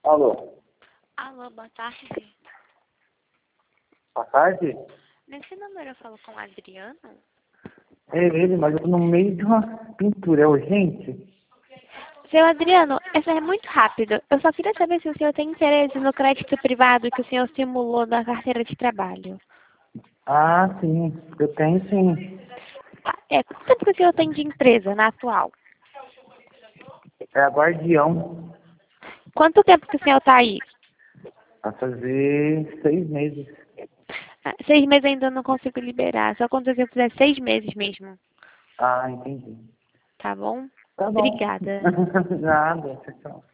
Alô, Alô, boa tarde. boa tarde? Nesse número eu falo com o Adriano? É ele, mas eu tô no meio de uma pintura, é urgente? Seu Adriano, essa é muito rápido. Eu só queria saber se o senhor tem interesse no crédito privado que o senhor simulou na carteira de trabalho. Ah, sim, eu tenho sim. Quanto tempo que o senhor tem de empresa na atual? É a Guardião, Quanto tempo que o senhor está aí? vai fazer 6 meses. 6 meses ainda não consigo liberar. Só quando eu fizer 6 meses mesmo. Ah, entendi. Tá bom? Tá bom. Obrigada. Nada, tchau.